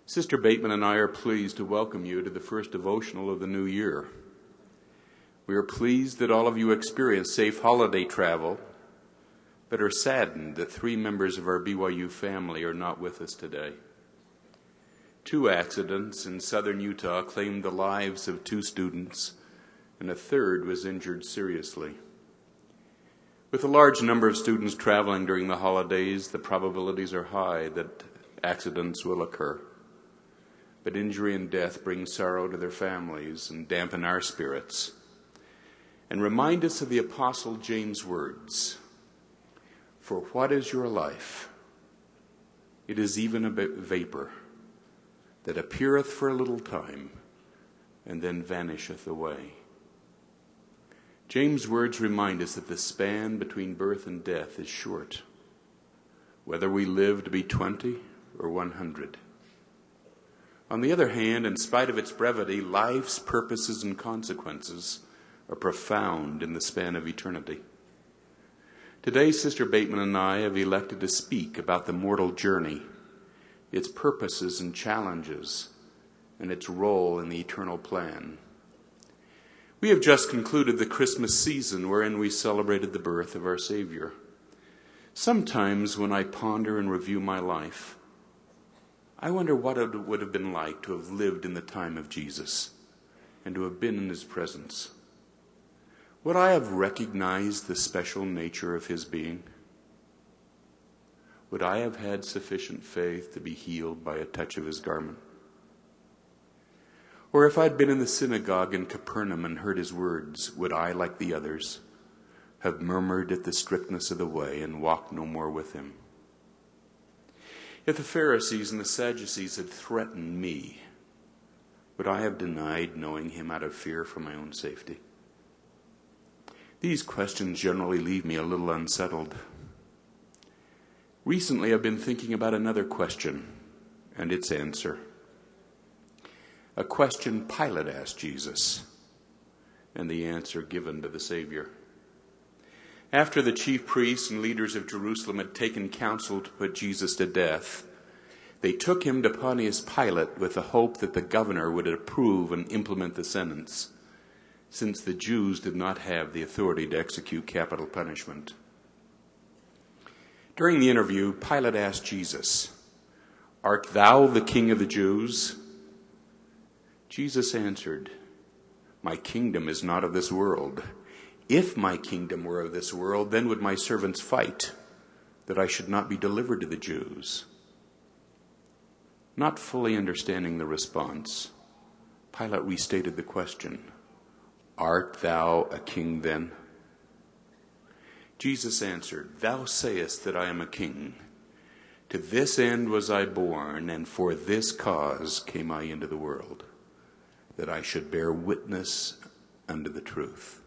Sister Bateman and I are pleased to welcome you to the first devotional of the new year. We are pleased that all of you experienced safe holiday travel, but are saddened that 3 members of our BYU family are not with us today. 2 accidents in southern Utah claimed the lives of 2 students, and a third was injured seriously. With a large number of students traveling during the holidays, the probabilities are high that accidents will occur. But injury and death bring sorrow to their families and dampen our spirits, and remind us of the Apostle James' words, "For what is your life? It is even a vapor that appeareth for a little time, and then vanisheth away." James' words remind us that the span between birth and death is short, whether we live to be 20 or 100. On the other hand, in spite of its brevity, life's purposes and consequences are profound in the span of eternity. Today, Sister Bateman and I have elected to speak about the mortal journey, its purposes and challenges, and its role in the eternal plan. We have just concluded the Christmas season wherein we celebrated the birth of our Savior. Sometimes when I ponder and review my life, I wonder what it would have been like to have lived in the time of Jesus and to have been in his presence. Would I have recognized the special nature of his being? Would I have had sufficient faith to be healed by a touch of his garment? Or if I'd been in the synagogue in Capernaum and heard his words, would I, like the others, have murmured at the strictness of the way and walked no more with him? If the Pharisees and the Sadducees had threatened me, would I have denied knowing him out of fear for my own safety? These questions generally leave me a little unsettled. Recently, I've been thinking about another question and its answer. A question Pilate asked Jesus, and the answer given to the Savior. After the chief priests and leaders of Jerusalem had taken counsel to put Jesus to death, they took him to Pontius Pilate with the hope that the governor would approve and implement the sentence, since the Jews did not have the authority to execute capital punishment. During the interview, Pilate asked Jesus, "Art thou the king of the Jews?" Jesus answered, "My kingdom is not of this world. If my kingdom were of this world, then would my servants fight, that I should not be delivered to the Jews." Not fully understanding the response, Pilate restated the question, "Art thou a king then?" Jesus answered, "Thou sayest that I am a king. To this end was I born, and for this cause came I into the world, that I should bear witness unto the truth."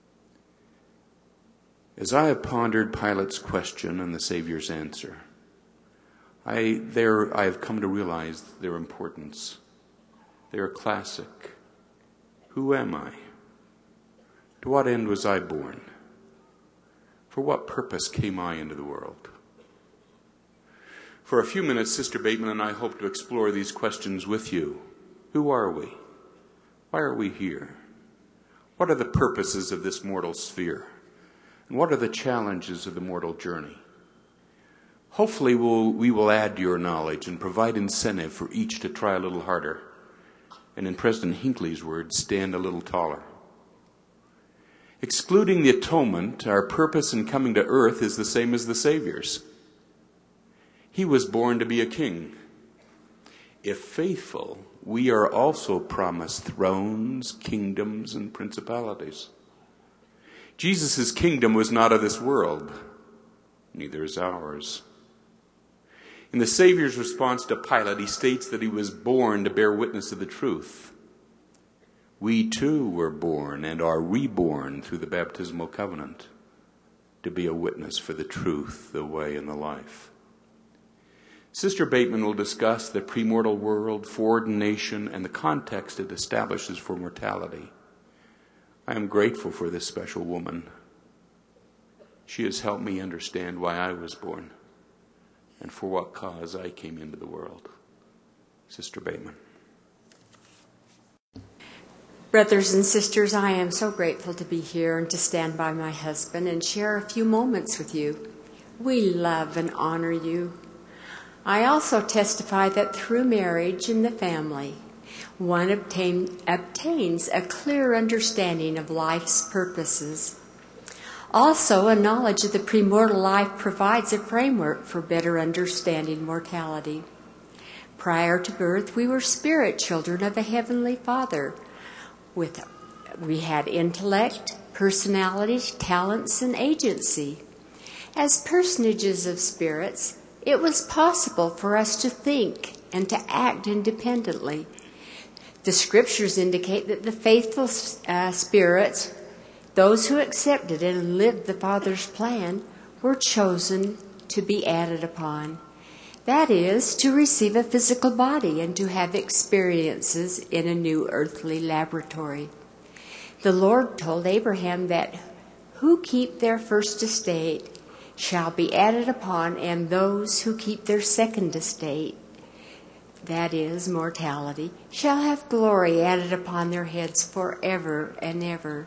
As I have pondered Pilate's question and the Savior's answer, I have come to realize their importance. They are classic. Who am I? To what end was I born? For what purpose came I into the world? For a few minutes, Sister Bateman and I hope to explore these questions with you. Who are we? Why are we here? What are the purposes of this mortal sphere? And what are the challenges of the mortal journey? Hopefully we will add to your knowledge and provide incentive for each to try a little harder. And in President Hinckley's words, stand a little taller. Excluding the atonement, our purpose in coming to earth is the same as the Savior's. He was born to be a king. If faithful, we are also promised thrones, kingdoms, and principalities. Jesus' kingdom was not of this world, neither is ours. In the Savior's response to Pilate, he states that he was born to bear witness of the truth. We too were born and are reborn through the baptismal covenant to be a witness for the truth, the way, and the life. Sister Bateman will discuss the premortal world, foreordination, and the context it establishes for mortality. I am grateful for this special woman. She has helped me understand why I was born and for what cause I came into the world. Sister Bateman. Brothers and sisters, I am so grateful to be here and to stand by my husband and share a few moments with you. We love and honor you. I also testify that through marriage in the family, one obtains a clear understanding of life's purposes. Also, a knowledge of the premortal life provides a framework for better understanding mortality. Prior to birth, we were spirit children of a Heavenly Father. We had intellect, personality, talents, and agency. As personages of spirits, it was possible for us to think and to act independently. The scriptures indicate that the faithful spirits, those who accepted and lived the Father's plan, were chosen to be added upon. That is, to receive a physical body and to have experiences in a new earthly laboratory. The Lord told Abraham that who keep their first estate shall be added upon, and those who keep their second estate, that is, mortality, shall have glory added upon their heads forever and ever.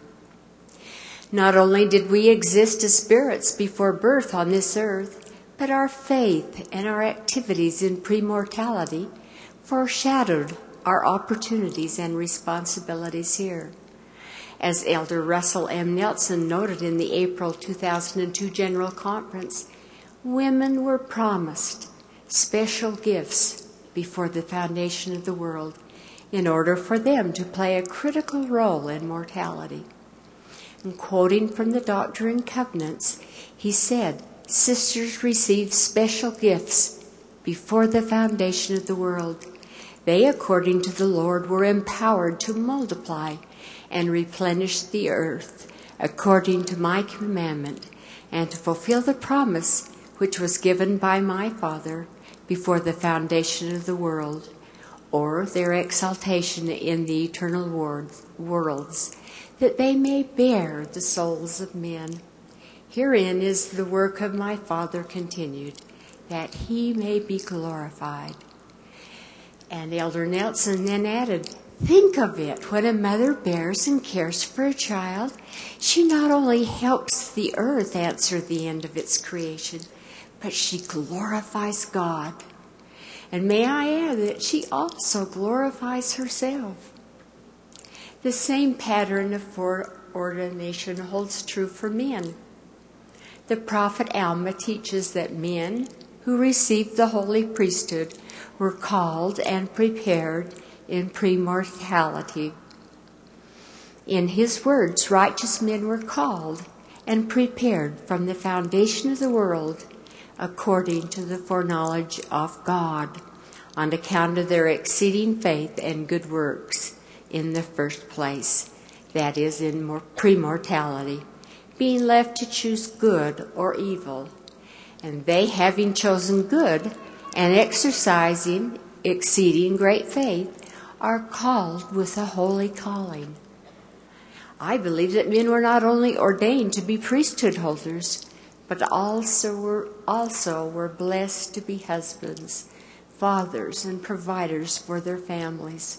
Not only did we exist as spirits before birth on this earth, but our faith and our activities in premortality foreshadowed our opportunities and responsibilities here. As Elder Russell M. Nelson noted in the April 2002 General Conference, women were promised special gifts before the foundation of the world in order for them to play a critical role in mortality. And quoting from the Doctrine and Covenants, he said, "Sisters received special gifts before the foundation of the world. They, according to the Lord, were empowered to multiply and replenish the earth according to my commandment, and to fulfill the promise which was given by my Father before the foundation of the world, or their exaltation in the eternal worlds, that they may bear the souls of men. Herein is the work of my Father continued, that he may be glorified." And Elder Nelson then added, "Think of it, when a mother bears and cares for a child, she not only helps the earth answer the end of its creation, but she glorifies God. And may I add that she also glorifies herself." The same pattern of foreordination holds true for men. The prophet Alma teaches that men who received the holy priesthood were called and prepared in premortality. In his words, righteous men were called and prepared from the foundation of the world according to the foreknowledge of God, on account of their exceeding faith and good works in the first place, that is, in premortality, being left to choose good or evil. And they, having chosen good and exercising exceeding great faith, are called with a holy calling. I believe that men were not only ordained to be priesthood holders, but also were blessed to be husbands, fathers, and providers for their families.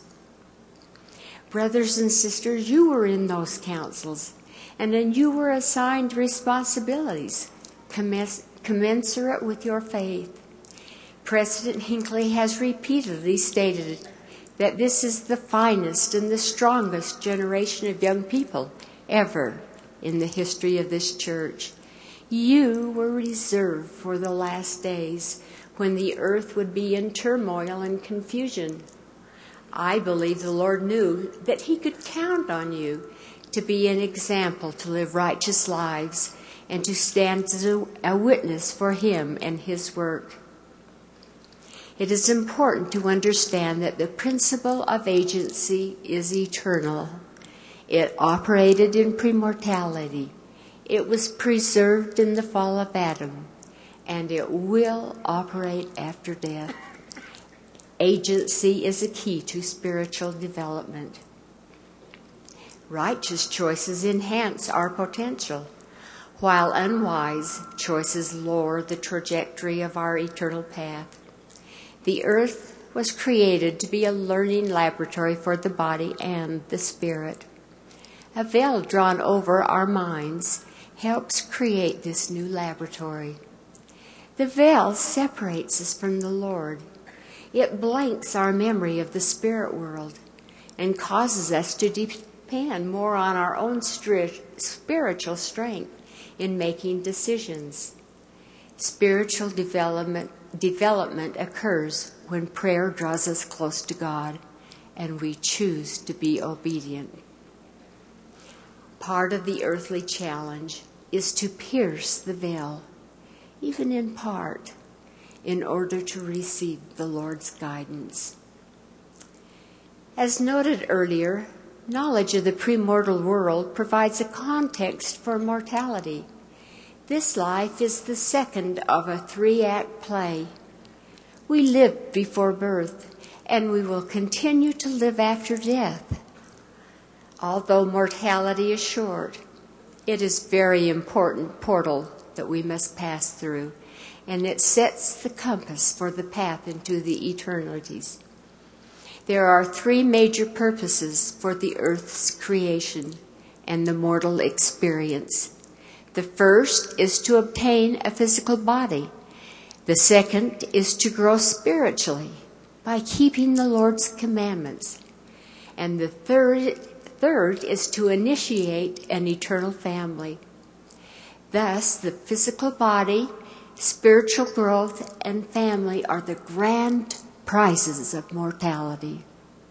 Brothers and sisters, you were in those councils, and then you were assigned responsibilities commensurate with your faith. President Hinckley has repeatedly stated that this is the finest and the strongest generation of young people ever in the history of this church. You were reserved for the last days, when the earth would be in turmoil and confusion. I believe the Lord knew that he could count on you to be an example, to live righteous lives, and to stand as a witness for him and his work. It is important to understand that the principle of agency is eternal. It operated in premortality. It was preserved in the fall of Adam, and it will operate after death. Agency is a key to spiritual development. Righteous choices enhance our potential, while unwise choices lower the trajectory of our eternal path. The earth was created to be a learning laboratory for the body and the spirit. A veil drawn over our minds helps create this new laboratory. The veil separates us from the Lord. It blanks our memory of the spirit world and causes us to depend more on our own spiritual strength in making decisions. Spiritual development occurs when prayer draws us close to God and we choose to be obedient. Part of the earthly challenge is to pierce the veil, even in part, in order to receive the Lord's guidance. As noted earlier, knowledge of the premortal world provides a context for mortality. This life is the second of a 3-act play. We live before birth, and we will continue to live after death. Although mortality is short, it is a very important portal that we must pass through, and it sets the compass for the path into the eternities. There are 3 major purposes for the earth's creation and the mortal experience. The first is to obtain a physical body. The second is to grow spiritually by keeping the Lord's commandments. And the third is to initiate an eternal family. Thus, the physical body, spiritual growth, and family are the grand prizes of mortality.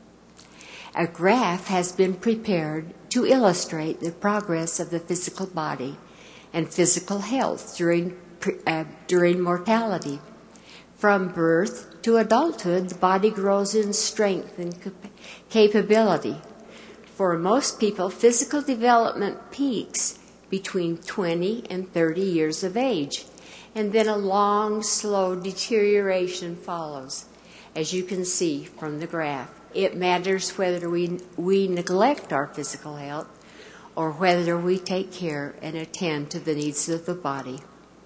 A graph has been prepared to illustrate the progress of the physical body and physical health during mortality. From birth to adulthood, the body grows in strength and capability. For most people, physical development peaks between 20 and 30 years of age, and then a long, slow deterioration follows, as you can see from the graph. It matters whether we neglect our physical health or whether we take care and attend to the needs of the body.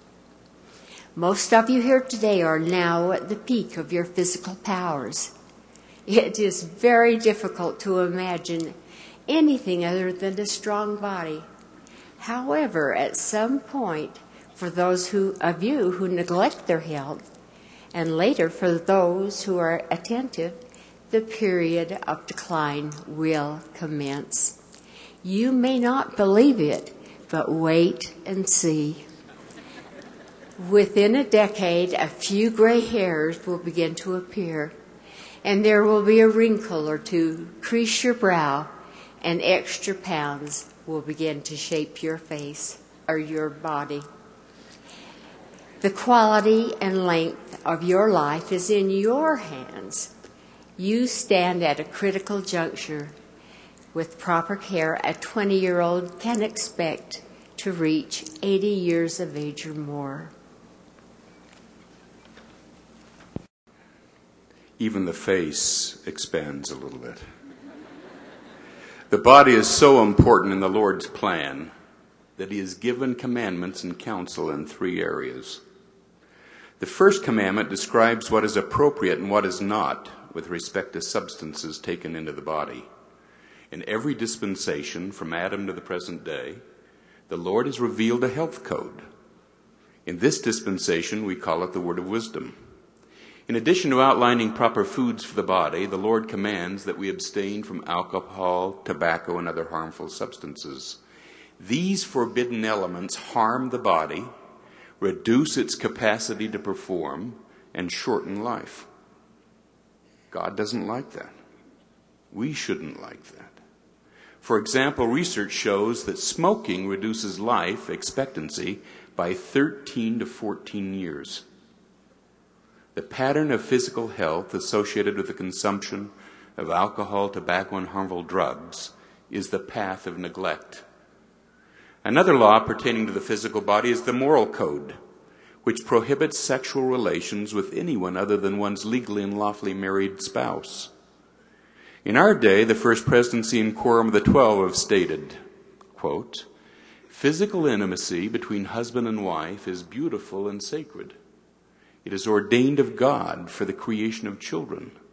Most of you here today are now at the peak of your physical powers. It is very difficult to imagine anything other than a strong body. However, at some point, for those of you who neglect their health, and later for those who are attentive, the period of decline will commence. You may not believe it, but wait and see. Within a decade, a few gray hairs will begin to appear, and there will be a wrinkle or two crease your brow, and extra pounds will begin to shape your face or your body. The quality and length of your life is in your hands. You stand at a critical juncture. With proper care, a 20-year-old can expect to reach 80 years of age or more. Even the face expands a little bit. The body is so important in the Lord's plan that He has given commandments and counsel in 3 areas. The first commandment describes what is appropriate and what is not with respect to substances taken into the body. In every dispensation, from Adam to the present day, the Lord has revealed a health code. In this dispensation, we call it the word of wisdom. In addition to outlining proper foods for the body, the Lord commands that we abstain from alcohol, tobacco, and other harmful substances. These forbidden elements harm the body, reduce its capacity to perform, and shorten life. God doesn't like that. We shouldn't like that. For example, research shows that smoking reduces life expectancy by 13 to 14 years. The pattern of physical health associated with the consumption of alcohol, tobacco, and harmful drugs is the path of neglect. Another law pertaining to the physical body is the moral code, which prohibits sexual relations with anyone other than one's legally and lawfully married spouse. In our day, the First Presidency and Quorum of the 12 have stated, quote, "Physical intimacy between husband and wife is beautiful and sacred. It is ordained of God for the creation of children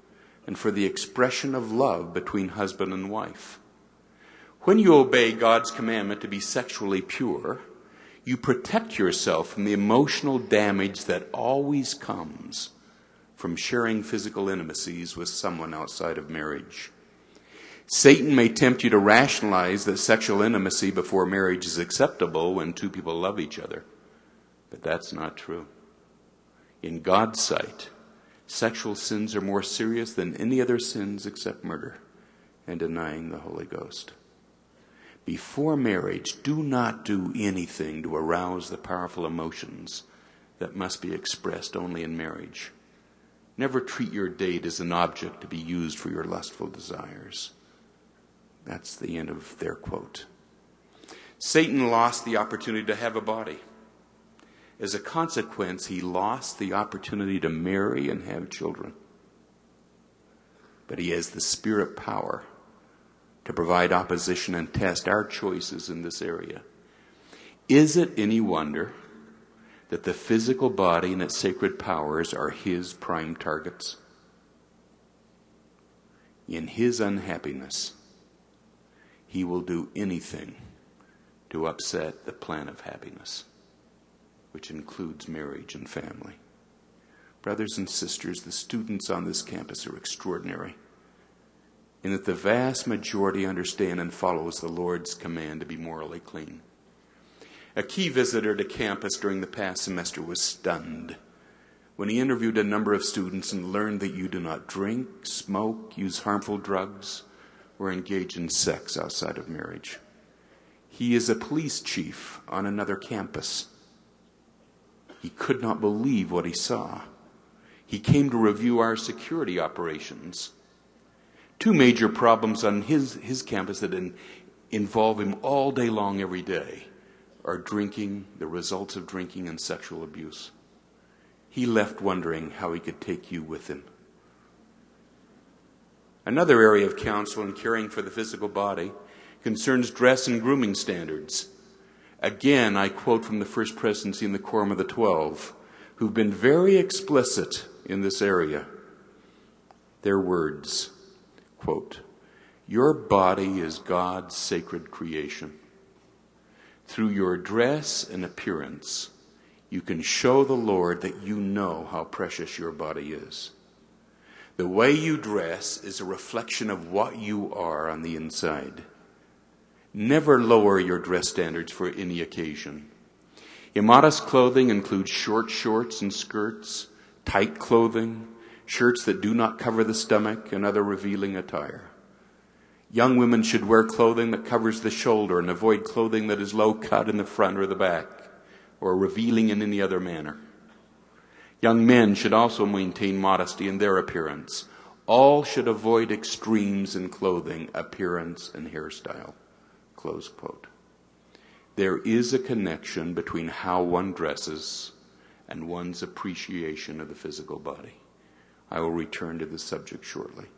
and for the expression of love between husband and wife. When you obey God's commandment to be sexually pure, you protect yourself from the emotional damage that always comes from sharing physical intimacies with someone outside of marriage. Satan may tempt you to rationalize that sexual intimacy before marriage is acceptable when two people love each other, but that's not true. In God's sight, sexual sins are more serious than any other sins except murder and denying the Holy Ghost. Before marriage, do not do anything to arouse the powerful emotions that must be expressed only in marriage. Never treat your date as an object to be used for your lustful desires. That's the end of their quote. Satan lost the opportunity to have a body. As a consequence, he lost the opportunity to marry and have children. But he has the spirit power to provide opposition and test our choices in this area. Is it any wonder that the physical body and its sacred powers are his prime targets? In his unhappiness, he will do anything to upset the plan of happiness, which includes marriage and family. Brothers and sisters, the students on this campus are extraordinary in that the vast majority understand and follows the Lord's command to be morally clean. A key visitor to campus during the past semester was stunned when he interviewed a number of students and learned that you do not drink, smoke, use harmful drugs, or engage in sex outside of marriage. He is a police chief on another campus. He could not believe what he saw. He came to review our security operations. Two major problems on his campus that involve him all day long, every day, are drinking, the results of drinking, and sexual abuse. He left wondering how he could take you with him. Another area of counsel and caring for the physical body concerns dress and grooming standards. Again, I quote from the First Presidency and the Quorum of the 12, who've been very explicit in this area. Their words, quote, "Your body is God's sacred creation. Through your dress and appearance, you can show the Lord that you know how precious your body is. The way you dress is a reflection of what you are on the inside. Never lower your dress standards for any occasion. Immodest clothing includes short shorts and skirts, tight clothing, shirts that do not cover the stomach, and other revealing attire. Young women should wear clothing that covers the shoulder and avoid clothing that is low cut in the front or the back, or revealing in any other manner. Young men should also maintain modesty in their appearance. All should avoid extremes in clothing, appearance, and hairstyle." Close quote. There is a connection between how one dresses and one's appreciation of the physical body. I will return to this subject shortly.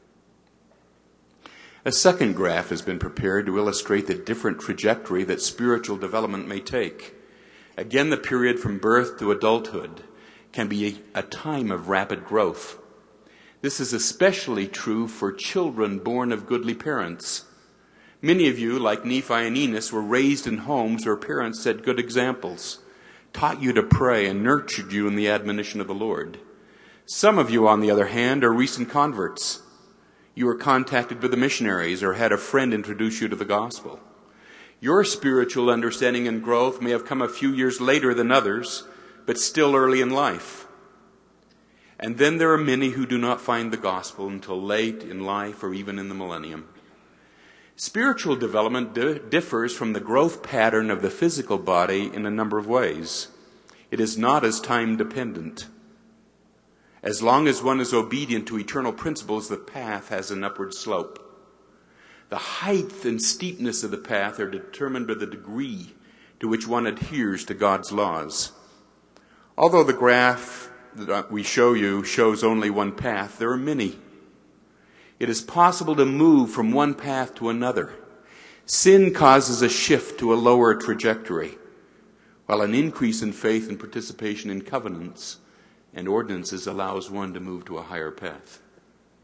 A second graph has been prepared to illustrate the different trajectory that spiritual development may take. Again, the period from birth to adulthood can be a time of rapid growth. This is especially true for children born of goodly parents. Many of you, like Nephi and Enos, were raised in homes where parents set good examples, taught you to pray, and nurtured you in the admonition of the Lord. Some of you, on the other hand, are recent converts. You were contacted by the missionaries or had a friend introduce you to the gospel. Your spiritual understanding and growth may have come a few years later than others, but still early in life. And then there are many who do not find the gospel until late in life or even in the millennium. Spiritual development differs from the growth pattern of the physical body in a number of ways. It is not as time dependent. As long as one is obedient to eternal principles, the path has an upward slope. The height and steepness of the path are determined by the degree to which one adheres to God's laws. Although the graph that we show you shows only one path, there are many. It is possible to move from one path to another. Sin causes a shift to a lower trajectory, while an increase in faith and participation in covenants and ordinances allows one to move to a higher path.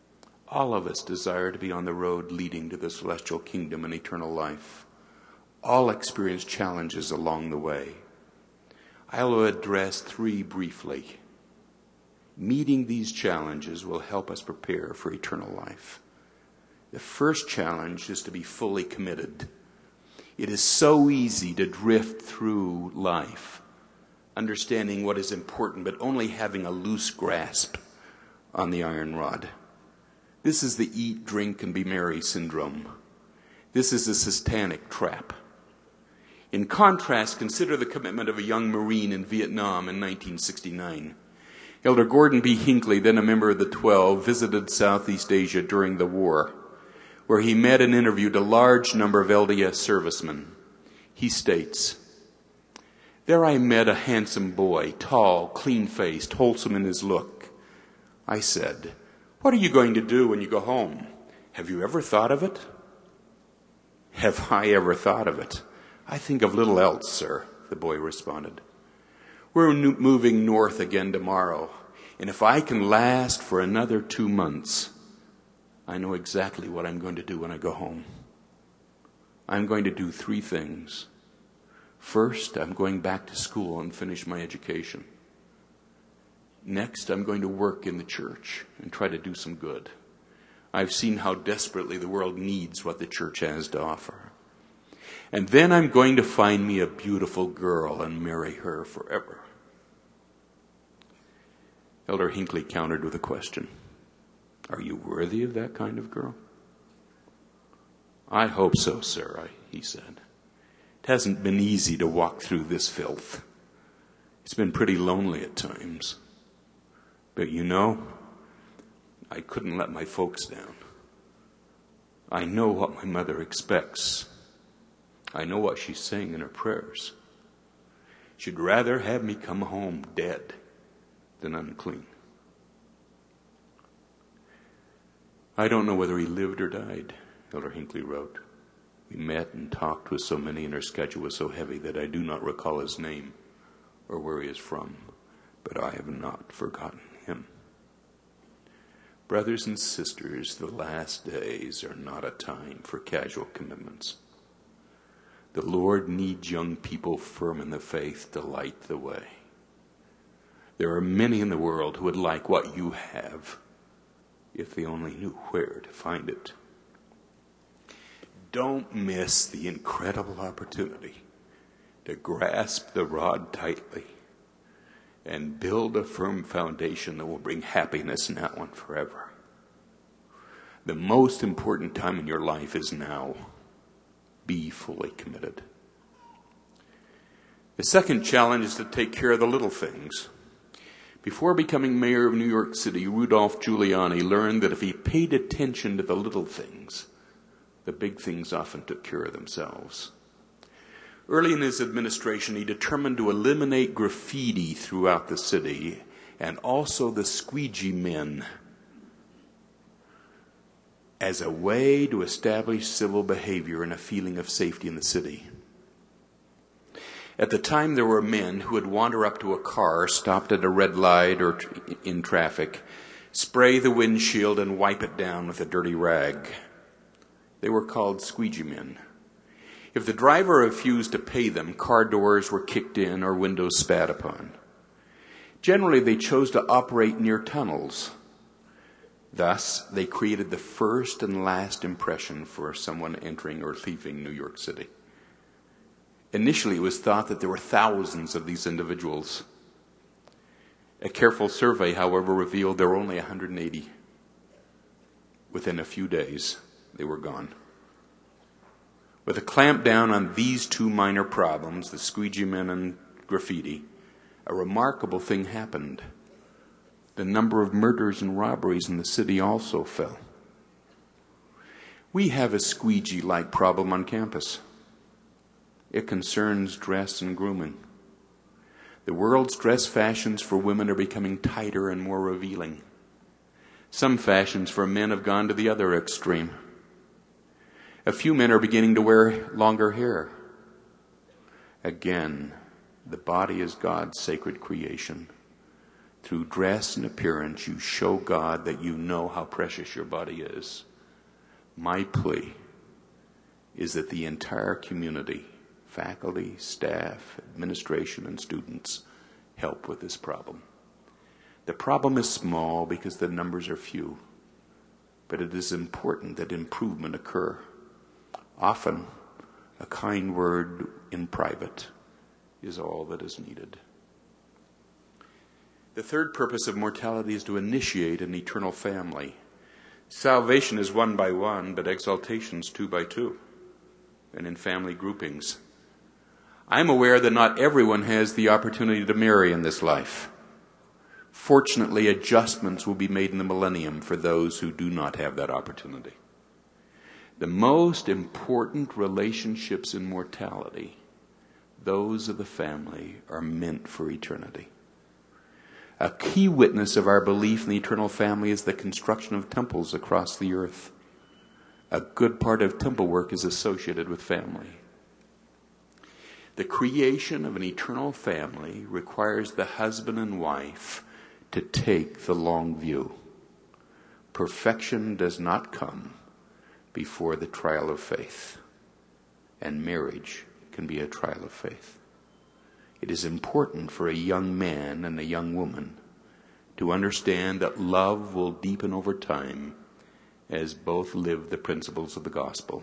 All of us desire to be on the road leading to the celestial kingdom and eternal life. All experience challenges along the way. I'll address 3 briefly. Meeting these challenges will help us prepare for eternal life. The first challenge is to be fully committed. It is so easy to drift through life, understanding what is important, but only having a loose grasp on the iron rod. This is the eat, drink, and be merry syndrome. This is a satanic trap. In contrast, consider the commitment of a young Marine in Vietnam in 1969. Elder Gordon B. Hinckley, then a member of the 12, visited Southeast Asia during the war, where he met and interviewed a large number of LDS servicemen. He states, "There I met a handsome boy, tall, clean-faced, wholesome in his look. I said, 'What are you going to do when you go home? Have you ever thought of it?' 'Have I ever thought of it? I think of little else, sir,' the boy responded. 'We're moving north again tomorrow, and if I can last for another 2 months, I know exactly what I'm going to do when I go home. I'm going to do 3 things. First, I'm going back to school and finish my education. Next, I'm going to work in the church and try to do some good. I've seen how desperately the world needs what the church has to offer. And then I'm going to find me a beautiful girl and marry her forever.'" Elder Hinckley countered with a question. "Are you worthy of that kind of girl?" "I hope so, sir," he said. "It hasn't been easy to walk through this filth. It's been pretty lonely at times. But you know, I couldn't let my folks down. I know what my mother expects. I know what she's saying in her prayers. She'd rather have me come home dead than unclean." "I don't know whether he lived or died," Elder Hinckley wrote. "We met and talked with so many and our schedule was so heavy that I do not recall his name or where he is from, but I have not forgotten him." Brothers and sisters, the last days are not a time for casual commitments. The Lord needs young people firm in the faith to light the way. There are many in the world who would like what you have if they only knew where to find it. Don't miss the incredible opportunity to grasp the rod tightly and build a firm foundation that will bring happiness now and forever. The most important time in your life is now. Be fully committed. The second challenge is to take care of the little things. Before becoming mayor of New York City, Rudolph Giuliani learned that if he paid attention to the little things, the big things often took care of themselves. Early in his administration, he determined to eliminate graffiti throughout the city and also the squeegee men as a way to establish civil behavior and a feeling of safety in the city. At the time, there were men who would wander up to a car stopped at a red light or in traffic, spray the windshield and wipe it down with a dirty rag. They were called squeegee men. If the driver refused to pay them, car doors were kicked in or windows spat upon. Generally, they chose to operate near tunnels. Thus, they created the first and last impression for someone entering or leaving New York City. Initially, it was thought that there were thousands of these individuals. A careful survey, however, revealed there were only 180. Within a few days, they were gone. With a clamp down on these 2 minor problems, the squeegee men and graffiti, a remarkable thing happened. The number of murders and robberies in the city also fell. We have a squeegee-like problem on campus. It concerns dress and grooming. The world's dress fashions for women are becoming tighter and more revealing. Some fashions for men have gone to the other extreme. A few men are beginning to wear longer hair. Again, the body is God's sacred creation. through dress and appearance, you show God that you know how precious your body is. My plea is that the entire community, faculty, staff, administration, and students, help with this problem. The problem is small because the numbers are few, but it is important that improvement occur. Often, a kind word in private is all that is needed. The third purpose of mortality is to initiate an eternal family. Salvation is one by one, but exaltation is two by two, and in family groupings. I'm aware that not everyone has the opportunity to marry in this life. Fortunately, adjustments will be made in the millennium for those who do not have that opportunity. The most important relationships in mortality, those of the family, are meant for eternity. A key witness of our belief in the eternal family is the construction of temples across the earth. A good part of temple work is associated with family. The creation of an eternal family requires the husband and wife to take the long view. Perfection does not come before the trial of faith, and marriage can be a trial of faith. It is important for a young man and a young woman to understand that love will deepen over time as both live the principles of the gospel.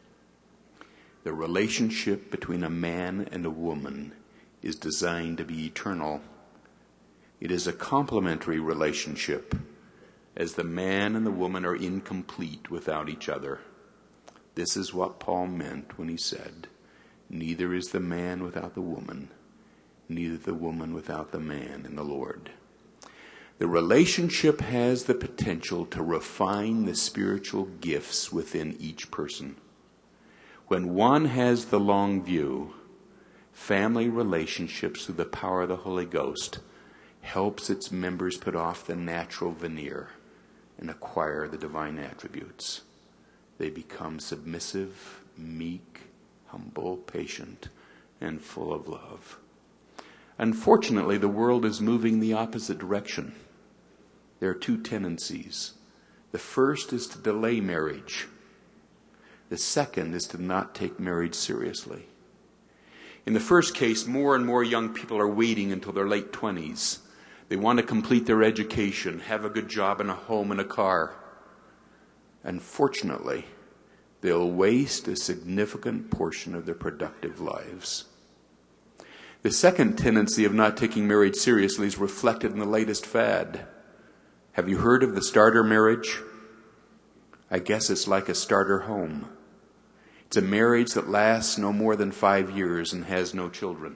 The relationship between a man and a woman is designed to be eternal. It is a complementary relationship, as the man and the woman are incomplete without each other. This is what Paul meant when he said, "Neither is the man without the woman, neither the woman without the man in the Lord." The relationship has the potential to refine the spiritual gifts within each person. When one has the long view, family relationships through the power of the Holy Ghost helps its members put off the natural veneer and acquire the divine attributes. They become submissive, meek, humble, patient, and full of love. Unfortunately, the world is moving the opposite direction. There are two tendencies. The first is to delay marriage. The second is to not take marriage seriously. In the first case, more and more young people are waiting until their late 20s. They want to complete their education, have a good job and a home and a car. Unfortunately, they'll waste a significant portion of their productive lives. The second tendency of not taking marriage seriously is reflected in the latest fad. Have you heard of the starter marriage? I guess it's like a starter home. It's a marriage that lasts no more than 5 years and has no children.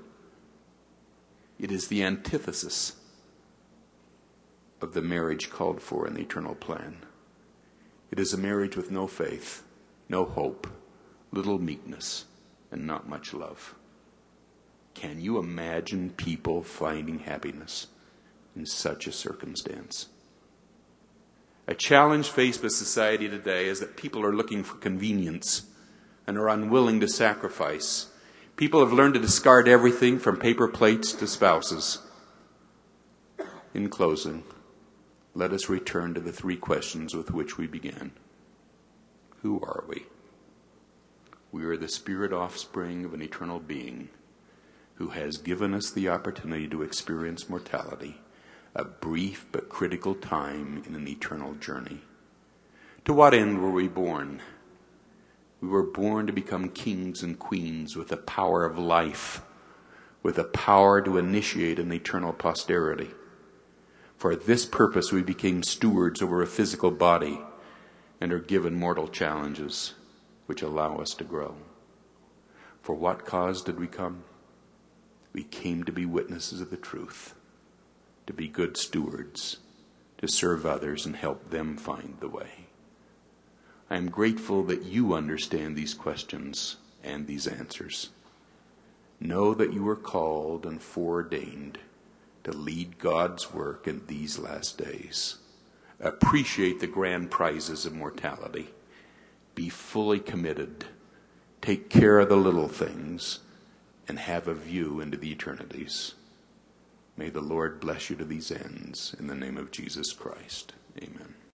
It is the antithesis of the marriage called for in the eternal plan. It is a marriage with no faith, no hope, little meekness, and not much love. Can you imagine people finding happiness in such a circumstance? A challenge faced by society today is that people are looking for convenience and are unwilling to sacrifice. People have learned to discard everything from paper plates to spouses. In closing, let us return to the three questions with which we began. Who are we? We are the spirit offspring of an eternal being who has given us the opportunity to experience mortality, a brief but critical time in an eternal journey. To what end were we born? We were born to become kings and queens with the power of life, with the power to initiate an eternal posterity. For this purpose we became stewards over a physical body and are given mortal challenges which allow us to grow. For what cause did we come? We came to be witnesses of the truth, to be good stewards, to serve others and help them find the way. I am grateful that you understand these questions and these answers. Know that you are called and foreordained to lead God's work in these last days. Appreciate the grand prizes of mortality. Be fully committed. Take care of the little things and have a view into the eternities. May the Lord bless you to these ends. In the name of Jesus Christ. Amen.